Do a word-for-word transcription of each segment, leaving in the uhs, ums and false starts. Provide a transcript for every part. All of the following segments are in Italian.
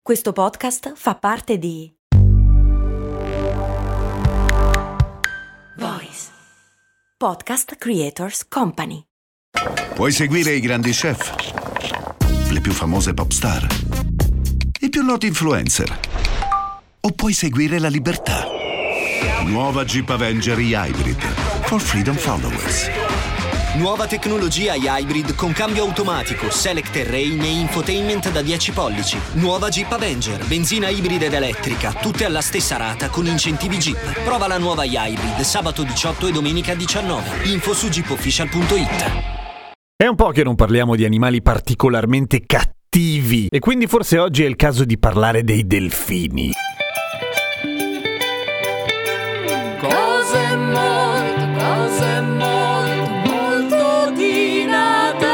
Questo podcast fa parte di Voice Podcast Creators Company. Vuoi seguire i grandi chef, le più famose pop star, i più noti influencer, o puoi seguire la libertà? Nuova Jeep Avenger Hybrid for Freedom Followers. Nuova tecnologia Hybrid con cambio automatico, Select Terrain e infotainment da dieci pollici. Nuova Jeep Avenger, benzina ibrida ed elettrica, tutte alla stessa rata con incentivi Jeep. Prova la nuova Hybrid sabato diciotto e domenica diciannove. Info su jeep official punto it. È un po' che non parliamo di animali particolarmente cattivi e quindi forse oggi è il caso di parlare dei delfini. Cose molto, cose molto, molto di Natale.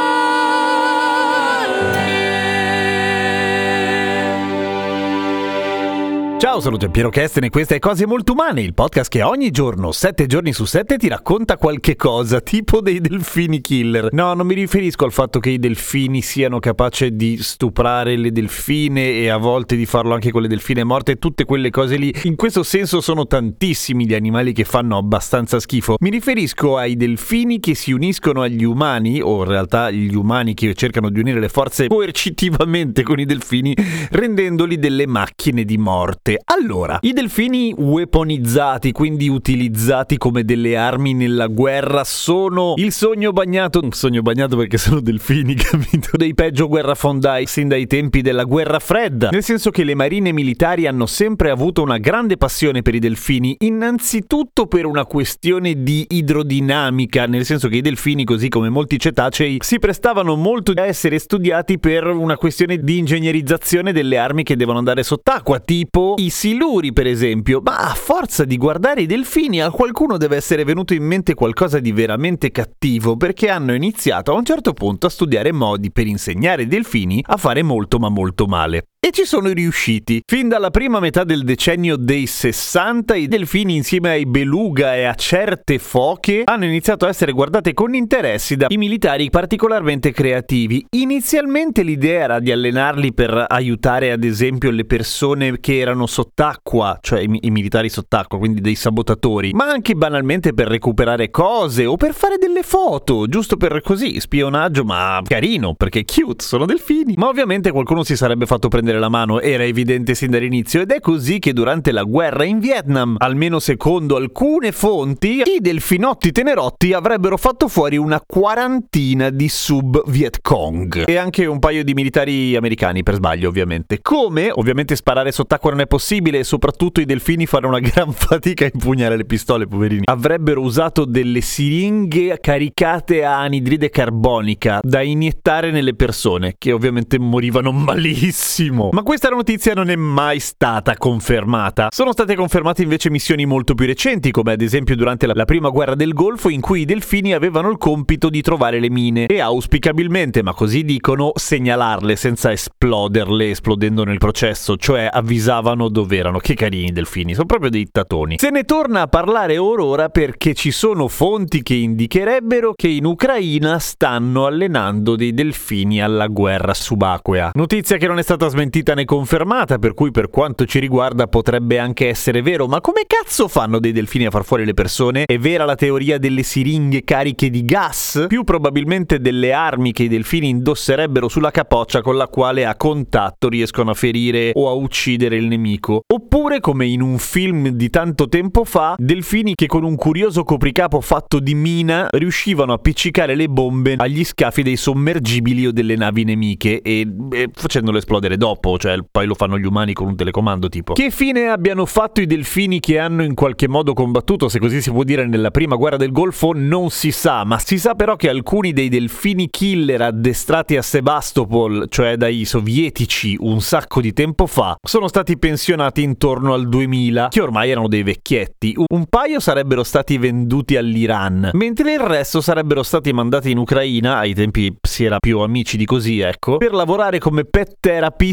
Ciao, saluto Piero Kesten e questa è Cose Molto Umane, il podcast che ogni giorno, sette giorni su sette, ti racconta qualche cosa, tipo dei delfini killer. No, non mi riferisco al fatto che i delfini siano capaci di stuprare le delfine e a volte di farlo anche con le delfine morte, tutte quelle cose lì. In questo senso sono tantissimi gli animali che fanno abbastanza schifo. Mi riferisco ai delfini che si uniscono agli umani, o in realtà gli umani che cercano di unire le forze coercitivamente con i delfini, rendendoli delle macchine di morte. Allora, i delfini weaponizzati, quindi utilizzati come delle armi nella guerra, sono il sogno bagnato, un sogno bagnato perché sono delfini, capito? Dei peggio guerrafondai sin dai tempi della guerra fredda, nel senso che le marine militari hanno sempre avuto una grande passione per i delfini, innanzitutto per una questione di idrodinamica, nel senso che i delfini, così come molti cetacei, si prestavano molto a essere studiati per una questione di ingegnerizzazione delle armi che devono andare sott'acqua, tipo i siluri per esempio. Ma a forza di guardare i delfini a qualcuno deve essere venuto in mente qualcosa di veramente cattivo, perché hanno iniziato a un certo punto a studiare modi per insegnare ai delfini a fare molto ma molto male. E ci sono riusciti. Fin dalla prima metà del decennio dei sessanta i delfini insieme ai beluga e a certe foche hanno iniziato a essere guardate con interessi dai militari particolarmente creativi. Inizialmente l'idea era di allenarli per aiutare ad esempio le persone che erano sott'acqua, cioè i, i militari sott'acqua, quindi dei sabotatori, ma anche banalmente per recuperare cose o per fare delle foto, giusto per così, spionaggio, ma carino, perché cute, sono delfini. Ma ovviamente qualcuno si sarebbe fatto prendere la mano, era evidente sin dall'inizio, ed è così che durante la guerra in Vietnam, almeno secondo alcune fonti, i delfinotti tenerotti avrebbero fatto fuori una quarantina di sub Viet Cong e anche un paio di militari americani, per sbaglio ovviamente. Come ovviamente sparare sott'acqua non è possibile e soprattutto i delfini fanno una gran fatica a impugnare le pistole, poverini, avrebbero usato delle siringhe caricate a anidride carbonica da iniettare nelle persone, che ovviamente morivano malissimo. Ma questa notizia non è mai stata confermata. Sono state confermate invece missioni molto più recenti, come ad esempio durante la, la prima guerra del Golfo, in cui i delfini avevano il compito di trovare le mine e auspicabilmente, ma così dicono, segnalarle senza esploderle esplodendo nel processo, cioè avvisavano dove erano. Che carini i delfini, sono proprio dei tatoni. Se ne torna a parlare ora ora perché ci sono fonti che indicherebbero che in Ucraina stanno allenando dei delfini alla guerra subacquea. Notizia che non è stata smentita né confermata, per cui per quanto ci riguarda potrebbe anche essere vero. Ma come cazzo fanno dei delfini a far fuori le persone? È vera la teoria delle siringhe cariche di gas? Più probabilmente delle armi che i delfini indosserebbero sulla capoccia, con la quale a contatto riescono a ferire o a uccidere il nemico. Oppure, come in un film di tanto tempo fa, delfini che con un curioso copricapo fatto di mina riuscivano a appiccicare le bombe agli scafi dei sommergibili o delle navi nemiche e, e facendolo esplodere dopo, cioè poi lo fanno gli umani con un telecomando tipo. Che fine abbiano fatto i delfini che hanno in qualche modo combattuto, se così si può dire, nella prima guerra del Golfo non si sa, ma si sa però che alcuni dei delfini killer addestrati a Sebastopol, cioè dai sovietici un sacco di tempo fa, sono stati pensionati intorno al duemila, che ormai erano dei vecchietti. Un paio sarebbero stati venduti all'Iran, mentre il resto sarebbero stati mandati in Ucraina, ai tempi si era più amici di così, ecco, per lavorare come pet therapist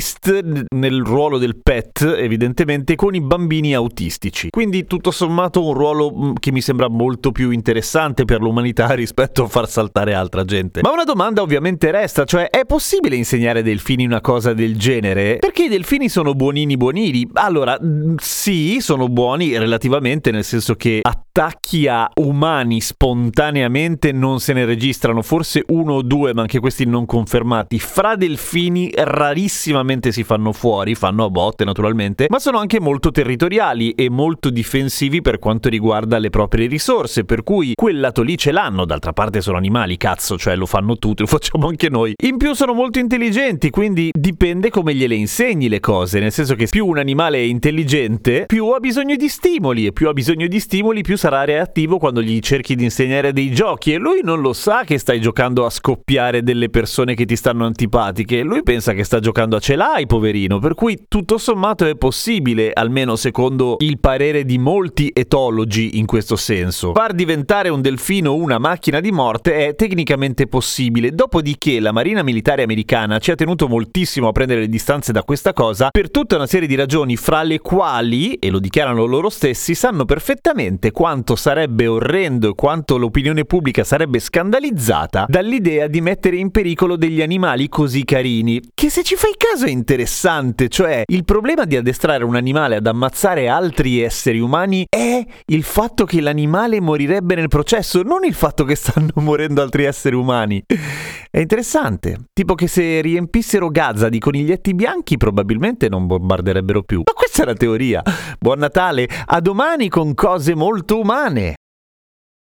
twist nel ruolo del pet, evidentemente, con i bambini autistici. Quindi tutto sommato un ruolo che mi sembra molto più interessante per l'umanità rispetto a far saltare altra gente. Ma una domanda ovviamente resta, cioè è possibile insegnare ai delfini una cosa del genere? Perché i delfini sono buonini buonini. Allora, sì, sono buoni relativamente, nel senso che attacchi a umani spontaneamente non se ne registrano, forse uno o due, ma anche questi non confermati. Fra delfini rarissimamente si fanno fuori, fanno a botte naturalmente, ma sono anche molto territoriali e molto difensivi per quanto riguarda le proprie risorse, per cui quel lato lì ce l'hanno. D'altra parte sono animali, cazzo, cioè lo fanno tutti, lo facciamo anche noi. In più sono molto intelligenti, quindi dipende come gliele insegni le cose, nel senso che più un animale è intelligente, più ha bisogno di stimoli, e più ha bisogno di stimoli più sarà reattivo quando gli cerchi di insegnare dei giochi, e lui non lo sa che stai giocando a scoppiare delle persone che ti stanno antipatiche, lui pensa che sta giocando a ce l'hai, poverino, per cui tutto sommato è possibile, almeno secondo il parere di molti etologi in questo senso. Far diventare un delfino una macchina di morte è tecnicamente possibile, dopodiché la Marina Militare Americana ci ha tenuto moltissimo a prendere le distanze da questa cosa per tutta una serie di ragioni, fra le quali, e lo dichiarano loro stessi, sanno perfettamente quanto sarebbe orrendo e quanto l'opinione pubblica sarebbe scandalizzata dall'idea di mettere in pericolo degli animali così carini, che se ci fai caso è interessante, cioè il problema di addestrare un animale ad ammazzare altri esseri umani è il fatto che l'animale morirebbe nel processo, non il fatto che stanno morendo altri esseri umani. È interessante, tipo che se riempissero Gaza di coniglietti bianchi probabilmente non bombarderebbero più. Ma questa è la teoria. Buon Natale, a domani con cose molto umane.